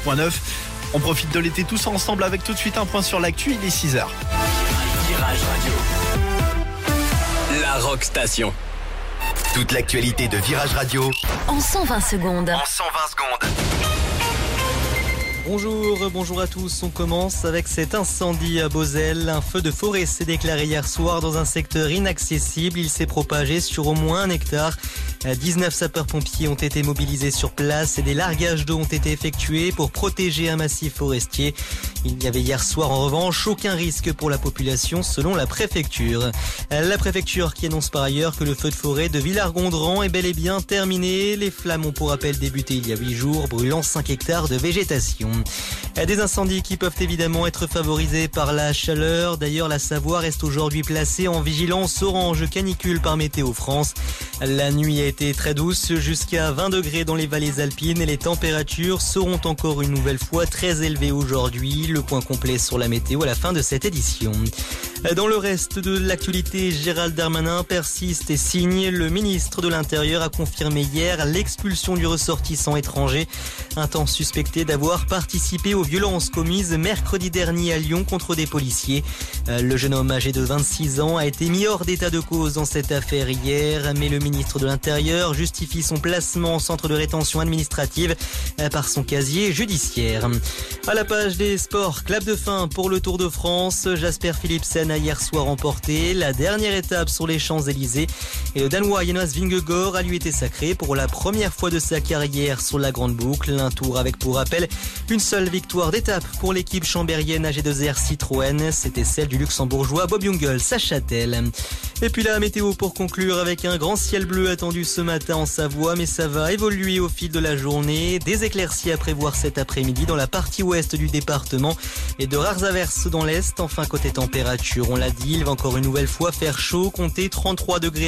106.9. On profite de l'été tous ensemble avec tout de suite un point sur l'actu, il est 6h. Virage Radio. La Rock Station. Toute l'actualité de Virage Radio en 120 secondes. Bonjour à tous. On commence avec cet incendie à Beauzelle. Un feu de forêt s'est déclaré hier soir dans un secteur inaccessible. Il s'est propagé sur au moins 1 hectare. 19 sapeurs-pompiers ont été mobilisés sur place et des largages d'eau ont été effectués pour protéger un massif forestier. Il n'y avait hier soir en revanche aucun risque pour la population selon la préfecture. La préfecture qui annonce par ailleurs que le feu de forêt de Villars-Gondran est bel et bien terminé. Les flammes ont pour rappel débuté il y a 8 jours, brûlant 5 hectares de végétation. Des incendies qui peuvent évidemment être favorisés par la chaleur. D'ailleurs, la Savoie reste aujourd'hui placée en vigilance orange canicule par Météo France. La nuit a été très douce, jusqu'à 20 degrés dans les vallées alpines et les températures seront encore une nouvelle fois très élevées aujourd'hui. Le point complet sur la météo à la fin de cette édition. Dans le reste de l'actualité, Gérald Darmanin persiste et signe. Le ministre de l'Intérieur a confirmé hier l'expulsion du ressortissant étranger, un temps suspecté d'avoir participé aux violences commises mercredi dernier à Lyon contre des policiers. Le jeune homme âgé de 26 ans a été mis hors d'état de cause dans cette affaire hier, mais le ministre de l'Intérieur justifie son placement en centre de rétention administrative par son casier judiciaire. À la page des sports, clap de fin pour le Tour de France. Jasper Philipsen a hier soir remporté la dernière étape sur les Champs-Élysées et le Danois Jonas Vingegaard a lui été sacré pour la première fois de sa carrière sur la grande boucle. Un tour avec pour rappel une seule victoire d'étape pour l'équipe chambérienne AG2R Citroën. C'était celle du luxembourgeois Bob Jungels à Châtel. Et puis la météo pour conclure avec un grand ciel bleu attendu ce matin en Savoie, mais ça va évoluer au fil de la journée. Des éclaircies à prévoir cet après-midi dans la partie ouest du département et de rares averses dans l'est. Enfin côté température, on l'a dit, il va encore une nouvelle fois faire chaud, compter 33 degrés